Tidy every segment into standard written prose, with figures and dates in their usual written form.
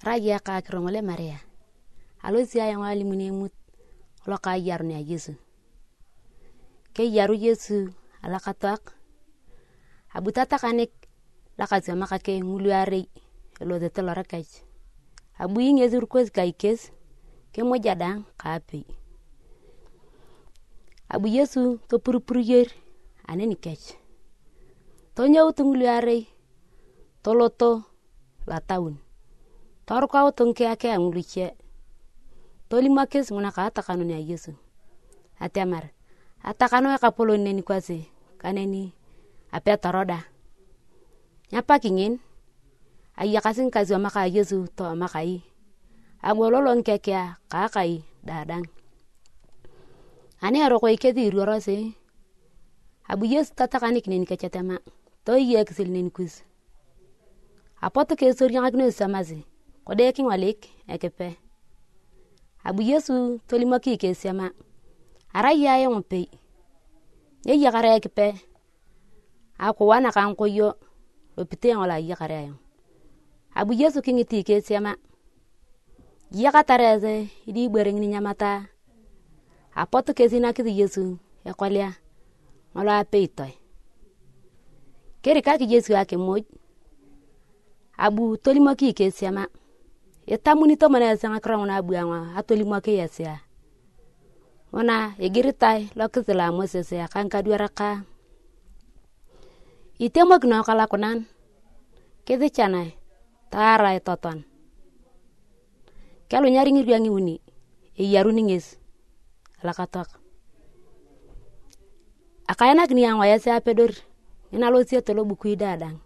Raja ka kirongole Maria. Alo siya yang wali munimut. Lo ka yaru ni Yesu. Ke yaru Yesu ala katak. Abutata kanek lakati maka ke nguluare lo de telo rakaj. Abu yinge zurkoz kaikes ke mojadang kapi. Abu Yesu to purupuru yer aneni kech. To nyaw tunguluare to loto la taun. Tor kwa tongke ake anguluche. To lima kes muna ka atakano ni Yesu. Atemar. Atakano ya kapolo neni kwase kaneni apia taroda. Nyapa kingin ayakasin kazi wa maka Yesu to makai. Agololon kekea kakai dadang. Ani aroko iketi ruorose. Abu Yesu tatakanik neni kechatema. To iye kisil neni kus. Apoto ke sori yang agno samazi. Kode king walik ekepe. Abu Yesu to lima ki ke siama. Araya yang pe. Ye yakare ekepe. Ako wana kan koyo. Lopite yang wala yakare yang. Abu Yesu kingiti ke siama. Yakatareze idi bereng ni nyamata. Apoto ke sinakiti Yesu ekolya. Wala peitoy. Keri kaki Yesu ake moj. Abu tolimo ki ke siama. Yetamuni to mana sanga krona abu anga atolimo ke yasia. Ona egiritai lokizela Moses ya kanka duaraka. Itemo gno kala kunan. Kezi chanai tara toton. Kalu nyari ngiri yangi uni yaru ningis alakatok. Akayana gni yang waya sia pedor inalo sia tolo buku idadang.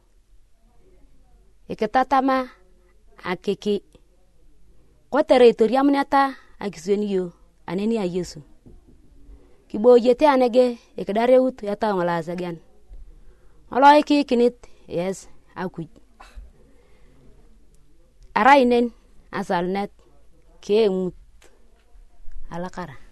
Eketatama akeki. Kotere itoria mnyata akisweni yo aneni ya Yesu. Kibo yete anege ekedare ut yata ngala sagan. Olo iki kinit yes akuj. Arainen asalnet ke mut alakara.